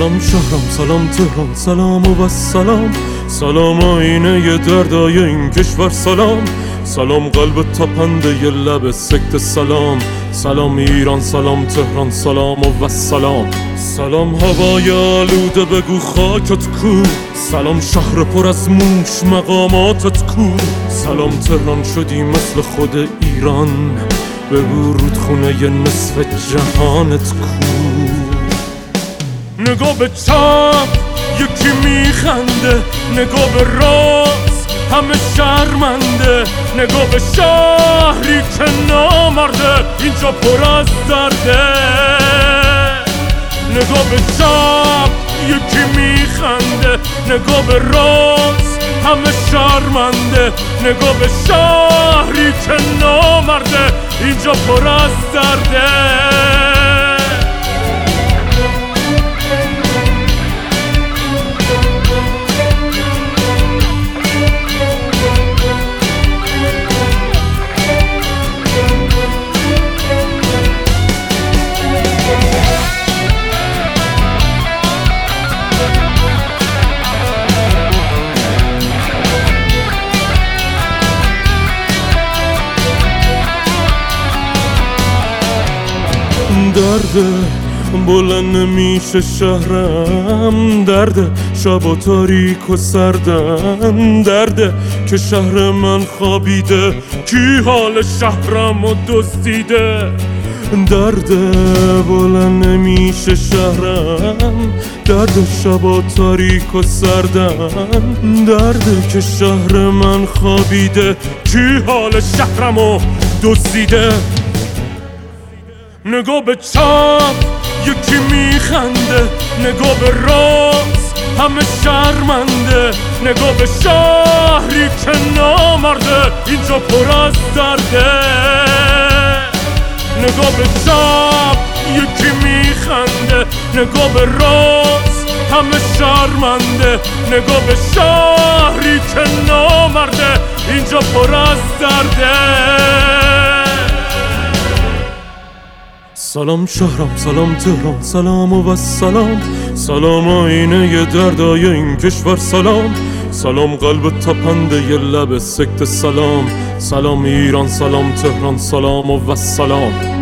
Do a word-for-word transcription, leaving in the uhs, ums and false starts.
سلام شهرم، سلام تهران، سلام و سلام. سلام آینه ی دردای این کشور، سلام. سلام قلب تپنده ی لب سکت، سلام. سلام ایران، سلام تهران، سلام و سلام. سلام هوای آلوده بگو خاکت کو، سلام شهر پر از موش مقاماتت کو. سلام تهران شدی مثل خود ایران، بگو رودخونه ی نصف جهانت کو. نگاه به چپ یکی میخنده، نگاه به راست همه شرمنده، نگاه به شهری که نامرده اینجا پر از درده. نگاه به چپ یکی میخنده، نگاه به راست همه شرمنده، نگاه به شهری که نامرده اینجا پر از درده. درده بلند نمیشه شهرم، درده شب و تاریک و سردم، درده که شهر من خوابیده کی حال شهرم و دزدیده. درده بلند نمیشه شهرم، درده شب و تاریک و سردم، درده که شهر من خوابیده کی حال شهرم و دزدیده. نگاه به چپ یکی میخنده، نگاه به راست همه شرمنده، نگاه به شهری که نامرده اینجا پر از درده. نگاه به چپ یکی میخنده، نگاه به راست همه شرمنده، نگاه به شهری که نامرده اینجا پر از درده. سلام شهرم، سلام تهران، سلام و سلام. سلام آینه ی دردای این کشور، سلام. سلام قلب تپنده ی لب سکت، سلام. سلام ایران، سلام تهران، سلام و سلام.